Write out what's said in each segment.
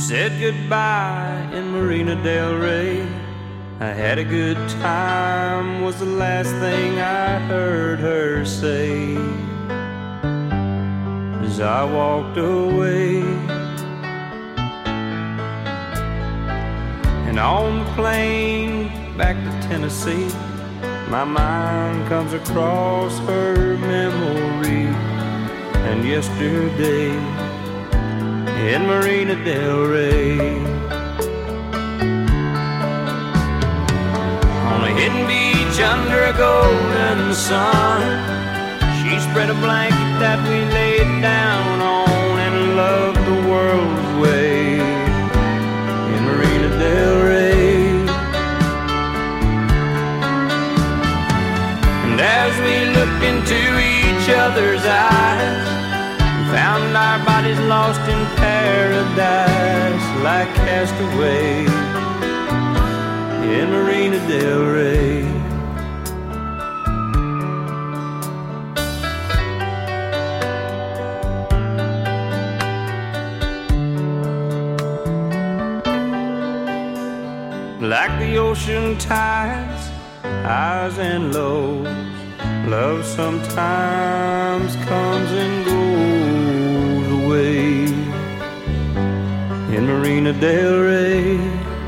said goodbye in Marina del Rey. I had a good time was the last thing I heard her say as I walked away. And on the plane back to Tennessee, my mind comes across her memory and yesterday in Marina del Rey. On a hidden beach under a golden sun, she spread a blanket that we laid down on and loved the world's way in Marina del Rey. And as we looked into each other's eyes, we found our bodies lost in paradise like castaways in Marina del Rey. Like the ocean tides, highs and lows, love sometimes comes and goes away in Marina del Rey.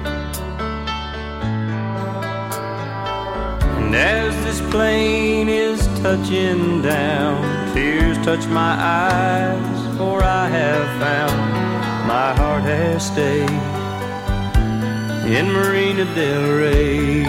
And as this plane is touching down, tears touch my eyes, for I have found my heart has stayed in Marina del Rey.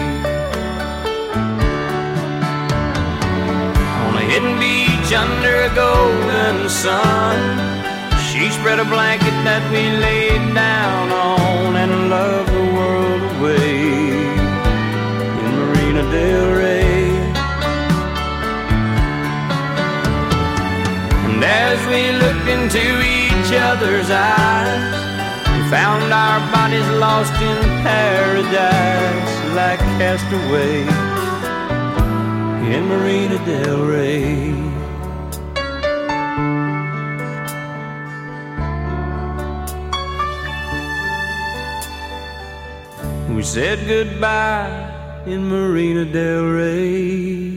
On a hidden beach under a golden sun, she spread a blanket that we laid down on and loved the world away in Marina del Rey. And as we looked into each other's eyes, we found our bodies lost in paradise like castaways in Marina del Rey. We said goodbye in Marina del Rey.